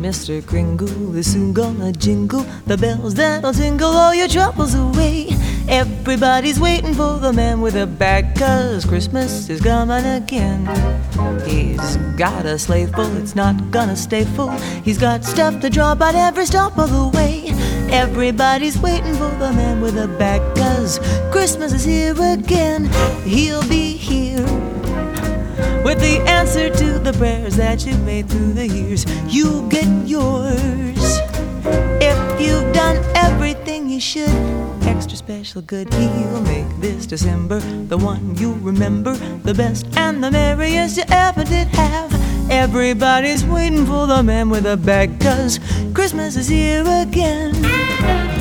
Mr. Kringle is soon gonna jingle the bells that'll tingle all your troubles away. Everybody's waiting for the man with a bag, 'cause Christmas is coming again. He's got a sleigh full, it's not gonna stay full. He's got stuff to drop at every stop of the way. Everybody's waiting for the man with a bag, 'cause Christmas is here again. He'll be here with the answer to the prayers that you've made through the years. You'll get yours if you've done everything you should. Extra special good, he'll make this December the one you'll remember, the best and the merriest you ever did have. Everybody's waiting for the man with a bag, 'cause Christmas is here again.